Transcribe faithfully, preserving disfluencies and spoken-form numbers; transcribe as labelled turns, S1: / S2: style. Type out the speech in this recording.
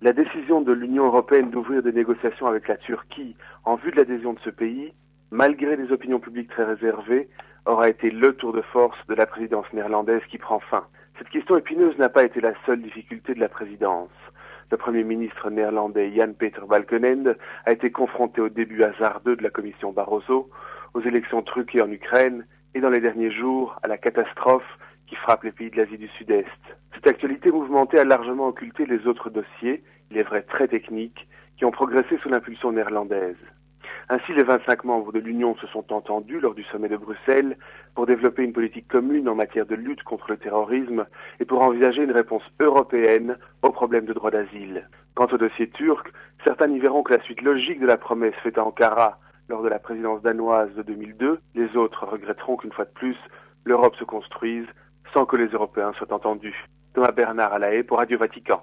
S1: La décision de l'Union européenne d'ouvrir des négociations avec la Turquie en vue de l'adhésion de ce pays, malgré des opinions publiques très réservées, aura été le tour de force de la présidence néerlandaise qui prend fin. Cette question épineuse n'a pas été la seule difficulté de la présidence. Le Premier ministre néerlandais Jan-Peter Balkenende a été confronté au début hasardeux de la commission Barroso, aux élections truquées en Ukraine et dans les derniers jours à la catastrophe qui frappe les pays de l'Asie du Sud-Est. Cette actualité mouvementée a largement occulté les autres dossiers, il est vrai très techniques, qui ont progressé sous l'impulsion néerlandaise. Ainsi, les vingt-cinq membres de l'Union se sont entendus lors du sommet de Bruxelles pour développer une politique commune en matière de lutte contre le terrorisme et pour envisager une réponse européenne aux problèmes de droit d'asile. Quant au dossier turc, certains y verront que la suite logique de la promesse faite à Ankara lors de la présidence danoise de deux mille deux, les autres regretteront qu'une fois de plus, l'Europe se construise sans que les Européens soient entendus. Thomas Bernard à La Haye pour Radio Vatican.